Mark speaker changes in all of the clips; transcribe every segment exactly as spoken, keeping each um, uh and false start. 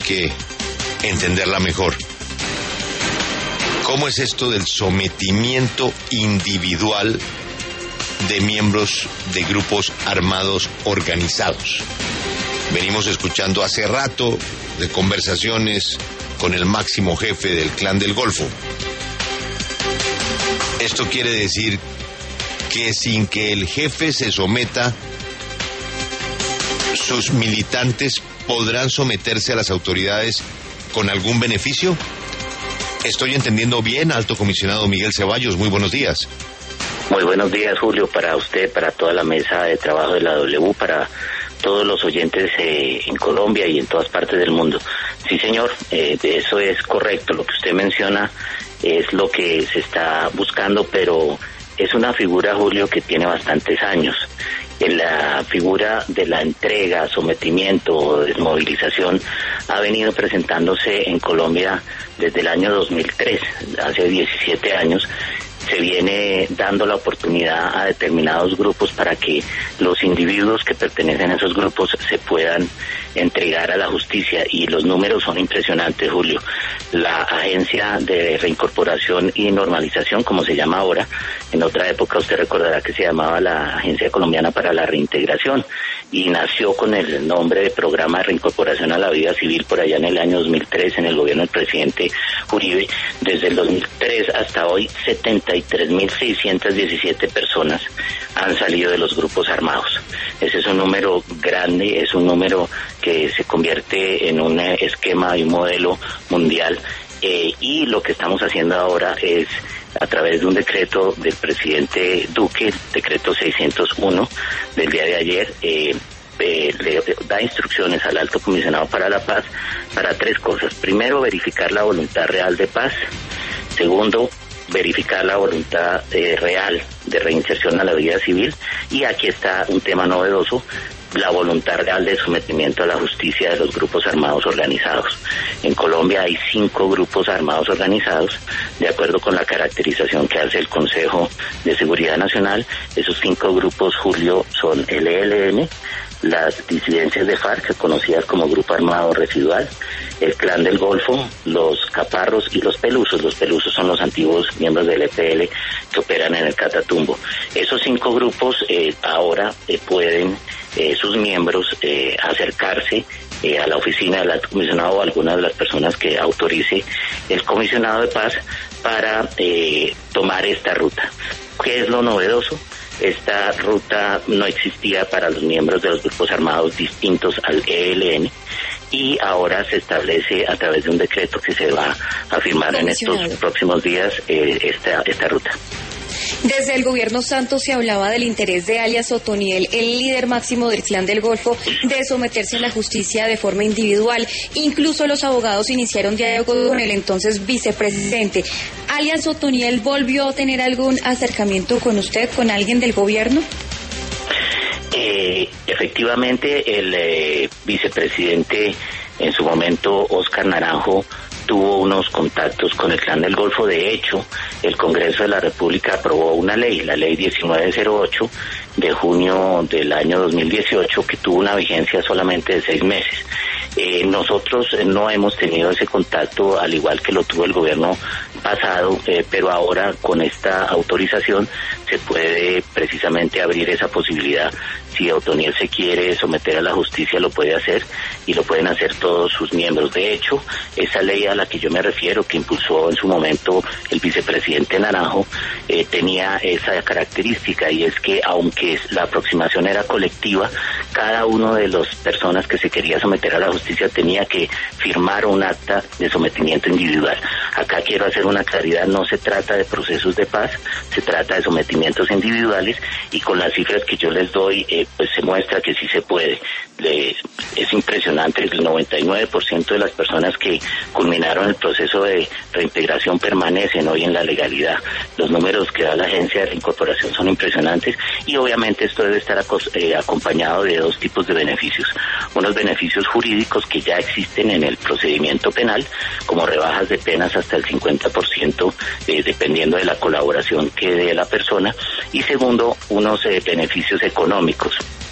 Speaker 1: que entenderla mejor. ¿Cómo es esto del sometimiento individual de miembros de grupos armados organizados? Venimos escuchando hace rato de conversaciones con el máximo jefe del Clan del Golfo. Esto quiere decir que sin que el jefe se someta, sus militantes podrán someterse a las autoridades con algún beneficio. ¿Estoy entendiendo bien, Alto Comisionado Miguel Ceballos? Muy buenos días.
Speaker 2: Muy buenos días, Julio, para usted, para toda la mesa de trabajo de la W, para todos los oyentes eh, en Colombia y en todas partes del mundo. Sí, señor, eh, eso es correcto. Lo que usted menciona es lo que se está buscando, pero es una figura, Julio, que tiene bastantes años. En la figura de la entrega, sometimiento o desmovilización ha venido presentándose en Colombia desde el año dos mil tres, hace diecisiete años. Se viene dando la oportunidad a determinados grupos para que los individuos que pertenecen a esos grupos se puedan entregar a la justicia, y los números son impresionantes, Julio. La Agencia de Reincorporación y Normalización, como se llama ahora, en otra época usted recordará que se llamaba la Agencia Colombiana para la Reintegración, y nació con el nombre de Programa de Reincorporación a la Vida Civil por allá en el año dos mil tres, en el gobierno del presidente Uribe. Desde el dos mil tres hasta hoy, setenta y tres mil seiscientas diecisiete personas han salido de los grupos armados. Ese es un número grande, es un número que se convierte en un esquema y un modelo mundial, eh, y lo que estamos haciendo ahora es, a través de un decreto del presidente Duque, decreto seiscientos uno del día de ayer, eh, eh, le da instrucciones al Alto Comisionado para la Paz para tres cosas. Primero, verificar la voluntad real de paz. Segundo, verificar la voluntad eh, real de reinserción a la vida civil. Y aquí está un tema novedoso: la voluntad real de sometimiento a la justicia de los grupos armados organizados. En Colombia hay cinco grupos armados organizados, de acuerdo con la caracterización que hace el Consejo de Seguridad Nacional. Esos cinco grupos, Julio, son el E L N, las disidencias de FARC, conocidas como Grupo Armado Residual, el Clan del Golfo, los Caparros y los Pelusos. Los Pelusos son los antiguos miembros del E P L que operan en el Catatumbo. Esos cinco grupos eh, ahora eh, pueden eh, sus miembros eh, acercarse eh, a la oficina del Alto Comisionado o a alguna de las personas que autorice el Comisionado de Paz para eh, tomar esta ruta. ¿Qué es lo novedoso? Esta ruta no existía para los miembros de los grupos armados distintos al E L N, y ahora se establece a través de un decreto que se va a firmar en estos próximos días eh, esta, esta ruta.
Speaker 3: Desde el gobierno Santos se hablaba del interés de alias Otoniel, el líder máximo del Clan del Golfo, de someterse a la justicia de forma individual. Incluso los abogados iniciaron diálogo con el entonces vicepresidente. ¿Alias Otoniel volvió a tener algún acercamiento con usted, con alguien del gobierno?
Speaker 2: Eh, efectivamente, el eh, vicepresidente, en su momento, Óscar Naranjo, tuvo unos contactos con el Clan del Golfo. De hecho, el Congreso de la República aprobó una ley, la ley diecinueve cero ocho de junio del año dos mil dieciocho, que tuvo una vigencia solamente de seis meses. Eh, nosotros no hemos tenido ese contacto, al igual que lo tuvo el gobierno pasado, eh, pero ahora con esta autorización se puede precisamente abrir esa posibilidad. Si Otoniel se quiere someter a la justicia, lo puede hacer, y lo pueden hacer todos sus miembros. De hecho, esa ley a la que yo me refiero, que impulsó en su momento el vicepresidente Naranjo, eh, tenía esa característica, y es que aunque la aproximación era colectiva, cada uno de las personas que se quería someter a la justicia tenía que firmar un acta de sometimiento individual. Acá quiero hacer una claridad: no se trata de procesos de paz, se trata de sometimientos individuales, y con las cifras que yo les doy, eh, pues se muestra que sí se puede. Le, es impresionante, el noventa y nueve por ciento de las personas que culminaron el proceso de reintegración permanecen hoy en la legalidad. Los números que da la Agencia de Reincorporación son impresionantes, y obviamente esto debe estar acos, eh, acompañado de dos tipos de beneficios. Unos beneficios jurídicos que ya existen en el procedimiento penal, como rebajas de penas hasta el cincuenta por ciento, eh, dependiendo de la colaboración que dé la persona, y segundo, unos eh, beneficios económicos.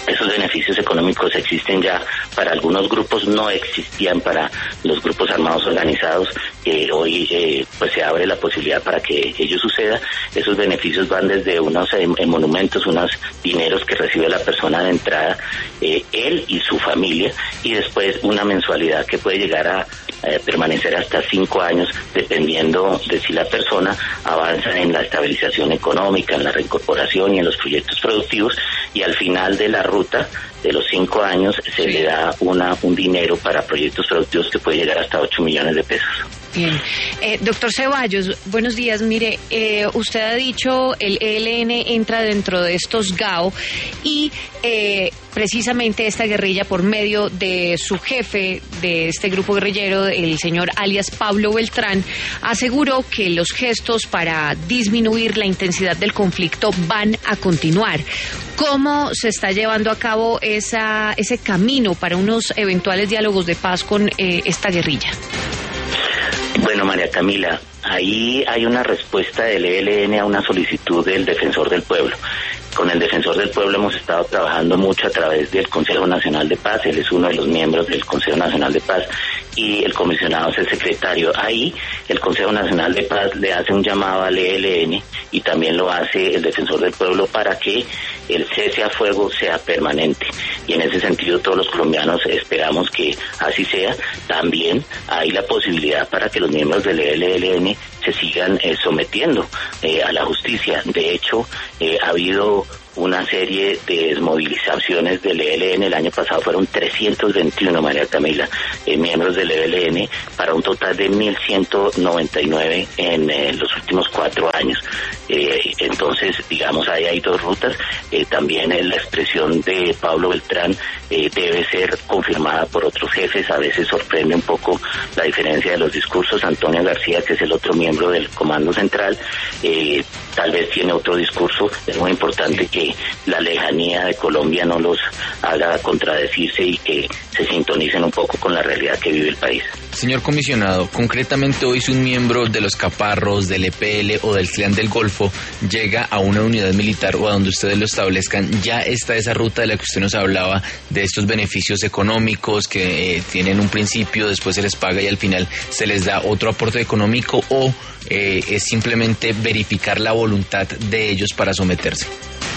Speaker 2: Esos beneficios económicos existen ya para algunos grupos, no existían para los grupos armados organizados. Eh, hoy eh, pues se abre la posibilidad para que ello suceda. Esos beneficios van desde unos eh, monumentos, unos dineros que recibe la persona de entrada, eh, él y su familia, y después una mensualidad que puede llegar a eh, permanecer hasta cinco años, dependiendo de si la persona avanza en la estabilización económica, en la reincorporación y en los proyectos productivos, y al final de la ruta de los cinco años se sí. le da una un dinero para proyectos productivos que puede llegar hasta ocho millones de pesos.
Speaker 4: Bien. Eh, doctor Ceballos, buenos días. Mire, eh, usted ha dicho el E L N entra dentro de estos G A O y eh, precisamente esta guerrilla, por medio de su jefe de este grupo guerrillero, el señor alias Pablo Beltrán, aseguró que los gestos para disminuir la intensidad del conflicto van a continuar. ¿Cómo se está llevando a cabo esa, ese camino para unos eventuales diálogos de paz con eh, esta guerrilla?
Speaker 2: Bueno, María Camila, ahí hay una respuesta del E L N a una solicitud del Defensor del Pueblo. Con el Defensor del Pueblo hemos estado trabajando mucho a través del Consejo Nacional de Paz. Él es uno de los miembros del Consejo Nacional de Paz y el comisionado es el secretario. Ahí el Consejo Nacional de Paz le hace un llamado al E L N y también lo hace el Defensor del Pueblo para que el cese a fuego sea permanente. Y en ese sentido todos los colombianos esperamos que así sea. También hay la posibilidad para que los miembros del E L N se sigan eh, sometiendo eh, a la justicia. De hecho, eh, ha habido una serie de desmovilizaciones del E L N. El año pasado fueron trescientos veintiuno, María Camila, eh, miembros del E L N, para un total de mil ciento noventa y nueve en eh, los últimos cuatro años. Eh, entonces, digamos, ahí hay dos rutas. Eh, también eh, la expresión de Pablo Beltrán eh, debe ser confirmada por otros jefes. A veces sorprende un poco la diferencia de los discursos. Antonio García, que es el otro miembro del Comando Central, eh, tal vez tiene otro discurso. Es muy importante que la lejanía de Colombia no los haga contradecirse y que se sintonicen un poco con la realidad que vive el país.
Speaker 5: Señor comisionado, concretamente hoy si un miembro de los Caparros, del E P L o del Clan del Golfo llega a una unidad militar o a donde ustedes lo establezcan, ya está esa ruta de la que usted nos hablaba, de estos beneficios económicos que eh, tienen un principio, después se les paga y al final se les da otro aporte económico, o eh, es simplemente verificar la voluntad de ellos para someterse.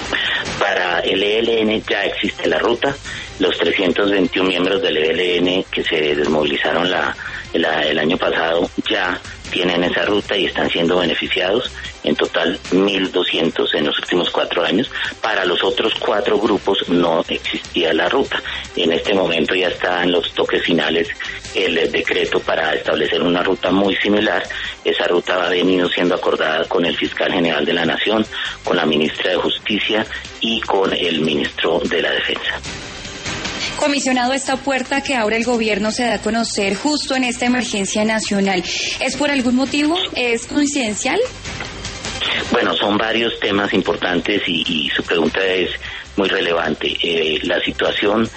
Speaker 2: Para el E L N ya existe la ruta. Los trescientos veintiún miembros del E L N que se desmovilizaron la, la, el año pasado ya tienen esa ruta y están siendo beneficiados. En total, mil doscientos en los últimos cuatro años. Para los otros cuatro grupos no existía la ruta. En este momento ya está en los toques finales el decreto para establecer una ruta muy similar. Esa ruta ha venido siendo acordada con el fiscal general de la Nación, con la ministra de Justicia y con el ministro de la Defensa.
Speaker 3: Comisionado, esta puerta que abre el gobierno se da a conocer justo en esta emergencia nacional. ¿Es por algún motivo? ¿Es coincidencial?
Speaker 2: Bueno, son varios temas importantes y, y su pregunta es muy relevante. Eh, la situación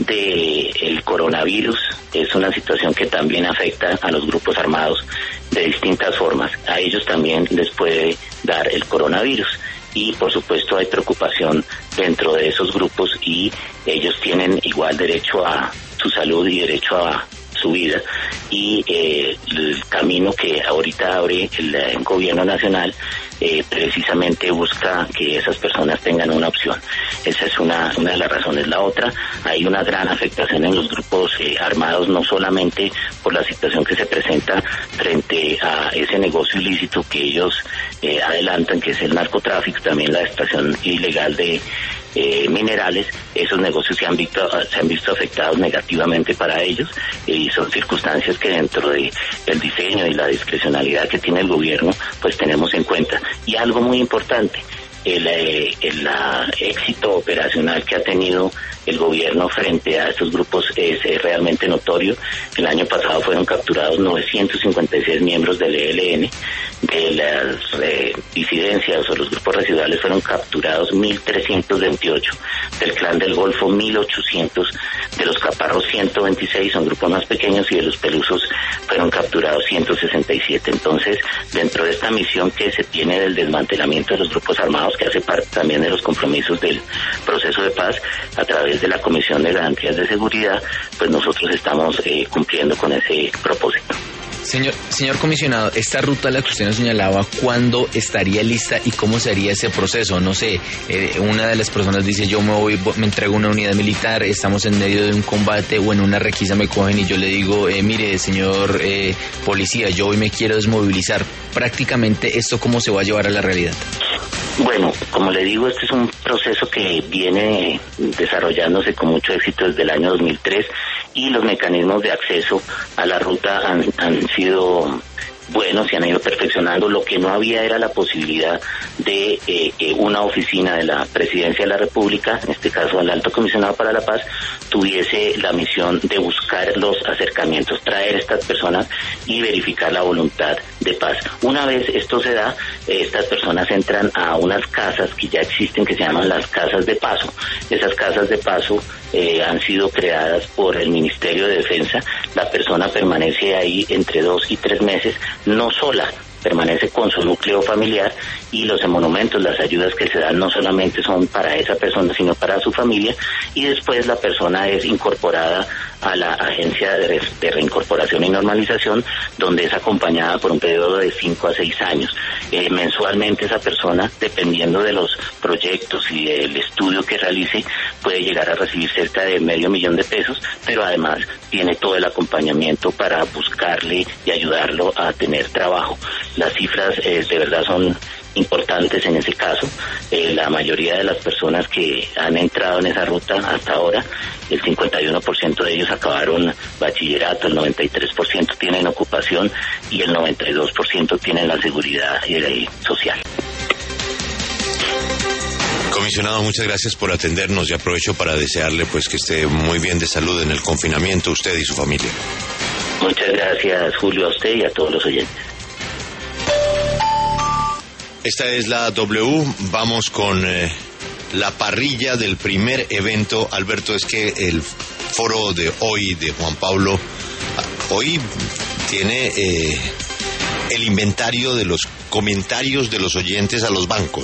Speaker 2: del coronavirus es una situación que también afecta a los grupos armados de distintas formas. A ellos también les puede dar el coronavirus. Y por supuesto hay preocupación dentro de esos grupos y ellos tienen igual derecho a su salud y derecho a su vida, y eh, el camino que ahorita abre el, el gobierno nacional eh, precisamente busca que esas personas tengan una opción. Esa es una, una de las razones. La otra, hay una gran afectación en los grupos eh, armados, no solamente por la situación que se presenta frente a ese negocio ilícito que ellos eh, adelantan, que es el narcotráfico, también la extracción ilegal de Eh, minerales. Esos negocios se han visto se han visto afectados negativamente para ellos, y son circunstancias que dentro de el diseño y la discrecionalidad que tiene el gobierno pues tenemos en cuenta. Y algo muy importante, el, eh, el la éxito operacional que ha tenido el gobierno frente a estos grupos es, es realmente notorio. El año pasado fueron capturados novecientos cincuenta y seis miembros del E L N. De las eh, disidencias o los grupos residuales fueron capturados mil trescientos veintiocho, del Clan del Golfo mil ochocientos, de los Caparros ciento veintiséis, son grupos más pequeños, y de los Pelusos fueron capturados ciento sesenta y siete. Entonces, dentro de esta misión que se tiene del desmantelamiento de los grupos armados, digamos que hace parte también de los compromisos del proceso de paz, a través de la Comisión de Garantías de Seguridad, pues nosotros estamos eh, cumpliendo con ese propósito.
Speaker 5: Señor, señor comisionado, esta ruta a la que usted nos señalaba, ¿cuándo estaría lista y cómo sería ese proceso? No sé, eh, una de las personas dice, yo me voy, me entrego a una unidad militar, estamos en medio de un combate o en una requisa me cogen y yo le digo, eh, mire, señor eh, policía, yo hoy me quiero desmovilizar. Prácticamente, ¿esto cómo se va a llevar a la realidad?
Speaker 2: Bueno, como le digo, este es un proceso que viene desarrollándose con mucho éxito desde el año dos mil tres y los mecanismos de acceso a la ruta han, han sido buenos, se han ido perfeccionando. Lo que no había era la posibilidad de eh, que una oficina de la Presidencia de la República, en este caso el Alto Comisionado para la Paz, tuviese la misión de buscar los acercamientos, traer a estas personas y verificar la voluntad de paz. Una vez esto se da, eh, estas personas entran a unas casas que ya existen, que se llaman las casas de paso. Esas casas de paso eh, han sido creadas por el Ministerio de Defensa. La persona permanece ahí entre dos y tres meses, no sola, permanece con su núcleo familiar, y los monumentos, las ayudas que se dan no solamente son para esa persona, sino para su familia, y después la persona es incorporada a la Agencia de, de Reincorporación y Normalización, donde es acompañada por un periodo de cinco a seis años. Eh, mensualmente esa persona, dependiendo de los proyectos y del estudio que realice, puede llegar a recibir cerca de medio millón de pesos, pero además tiene todo el acompañamiento para buscarle y ayudarlo a tener trabajo. Las cifras eh, de verdad son importantes en ese caso. Eh, la mayoría de las personas que han entrado en esa ruta hasta ahora, el cincuenta y uno por ciento de ellos acabaron bachillerato, el noventa y tres por ciento tienen ocupación y el noventa y dos por ciento tienen la seguridad eh, social.
Speaker 1: Comisionado, muchas gracias por atendernos y aprovecho para desearle pues que esté muy bien de salud en el confinamiento, usted y su familia.
Speaker 2: Muchas gracias, Julio, a usted y a todos los oyentes.
Speaker 1: Esta es la W, vamos con eh, la parrilla del primer evento. Alberto, es que el foro de hoy de Juan Pablo, hoy tiene eh, el inventario de los comentarios de los oyentes a los bancos.